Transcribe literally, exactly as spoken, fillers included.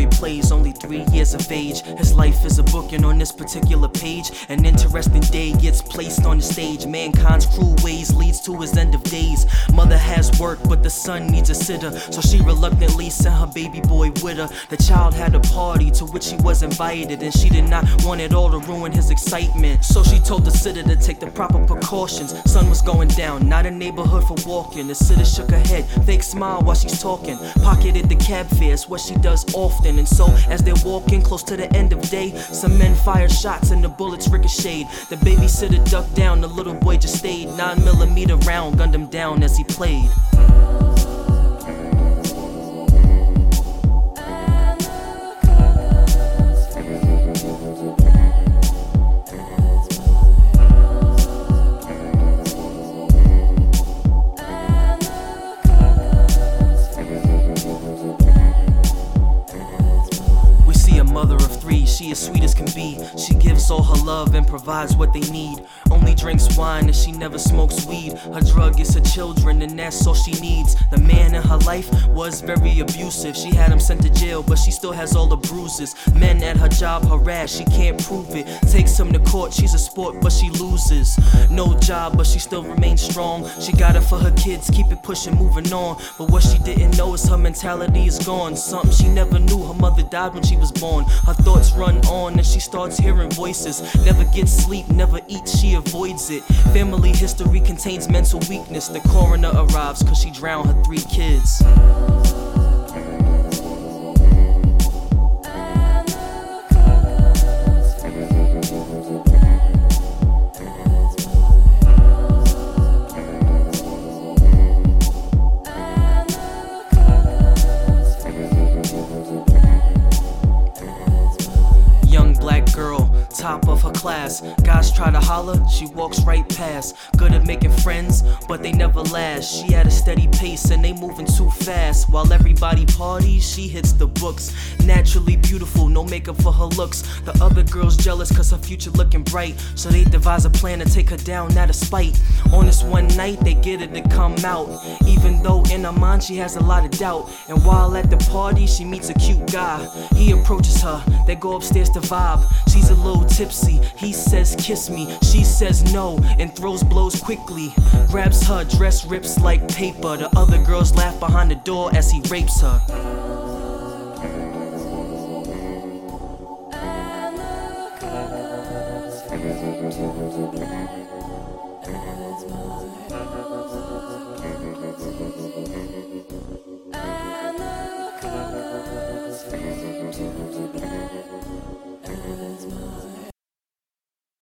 boy plays, only three years of age. His life is a book, and on this particular page, an interesting day gets placed on the stage. Mankind's cruel ways leads to his end of days. Mother has work, but the son needs a sitter, so she reluctantly sent her baby boy with her. The child had a party to which he was invited, and she did not want it all to ruin his excitement. So she told the sitter to take the proper precautions. Sun was going down, not a neighborhood for walking. The sitter shook her head, fake smile while she's talking. Pocketed the cab fares, what she does often. And so as they're walking close to the end of day, some men fired shots and the bullets ricocheted. The babysitter ducked down, the little boy just stayed. Nine millimeter round gunned him down as he played. Mother of three, she as sweet as can be. She gives all her love and provides what they need. Only drinks wine and she never smokes weed. Her drug is her children and that's all she needs. The man in her life was very abusive. She had him sent to jail, but she still has all the bruises. Men at her job harass, she can't prove it. Takes him to court, she's a sport but she loses. No job but she still remains strong. She got it for her kids, keep it pushing, moving on. But what she didn't know is her mentality is gone. Something she never knew, her mother died when she was born. Her thoughts run on and she starts hearing voices. Never gets sleep, never eats, she avoids it. Family history contains mental weakness. The coroner arrives cause she drowned her three kids. Top of her class, guys try to holler, she walks right past. Good at making friends, but they never last. She had a steady pace and they moving too fast. While everybody parties, she hits the books. Naturally beautiful, no makeup for her looks. The other girls jealous cause her future looking bright, so they devise a plan to take her down out of spite. On this one night, they get her to come out, even though in her mind she has a lot of doubt. And while at the party, she meets a cute guy. He approaches her, they go upstairs to vibe. She's a little tipsy, he says kiss me, she says no and throws blows quickly. Grabs her dress, rips like paper. The other girls laugh behind the door as he rapes her. And the